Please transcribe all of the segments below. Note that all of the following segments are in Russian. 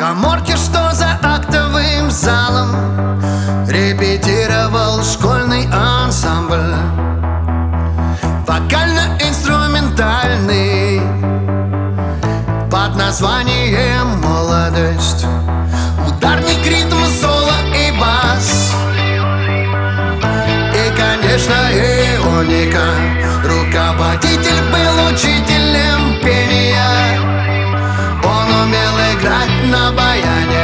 каморке, что за актовым залом репетировал школьный ансамбль вокально-инструментальный под названием «Молодость». Ударник, ритм, соло и бас, и, конечно, ионика. Руководитель был учителем пения, он умел играть на баяне.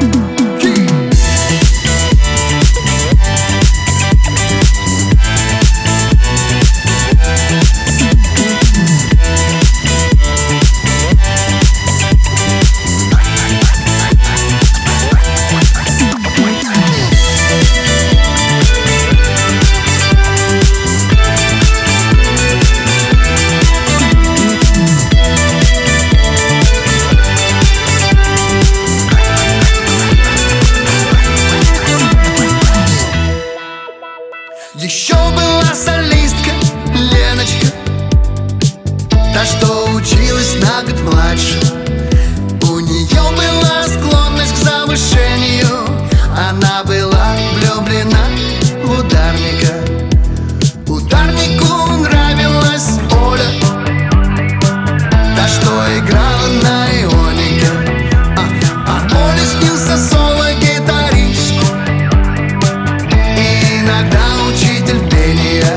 Еще была солистка Леночка, та, что училась на год младше. У нее была склонность к завышению, она была влюблена в ударника. Ударнику нравилась Оля, та, что играла на ионике. А Оле снился соло-гитарист и иногда учитель пения.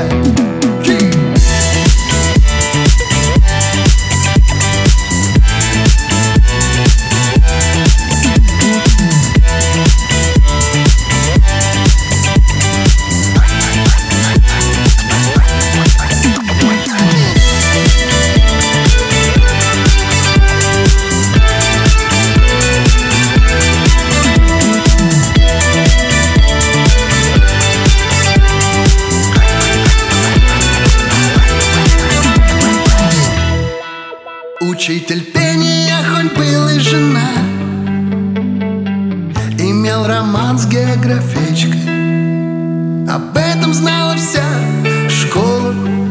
Учитель пения хоть был и жена, имел роман с географичкой. Об этом знала вся школа,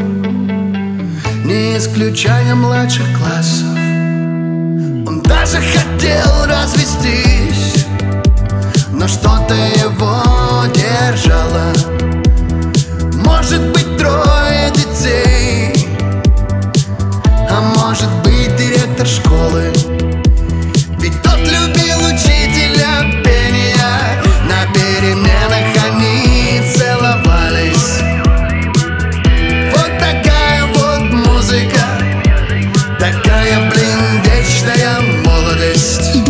не исключая младших классов. Он даже хотел развестись, но что-то его держало. Может быть, 3 детей, а может быть, директор школы. Ведь тот любил учителя пения, на переменах они целовались. Вот такая вот музыка, такая, блин, вечная молодость.